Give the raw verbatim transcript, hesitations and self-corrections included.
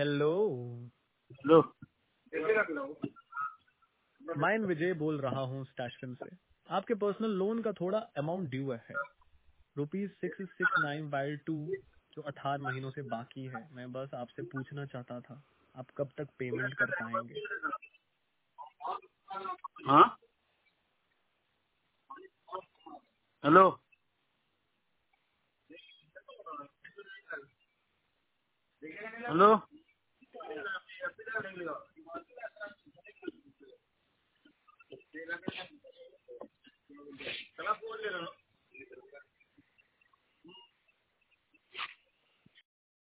Hello लो मैं विजय बोल रहा हूँ स्टैश फिल्म से। आपके पर्सनल लोन का थोड़ा अमाउंट ड्यू है, rupees six six nine by two, जो अठारह महीनों से बाकी है। मैं बस आपसे पूछना चाहता था आप कब तक पेमेंट कर पाएंगे। हाँ हेलो हेलो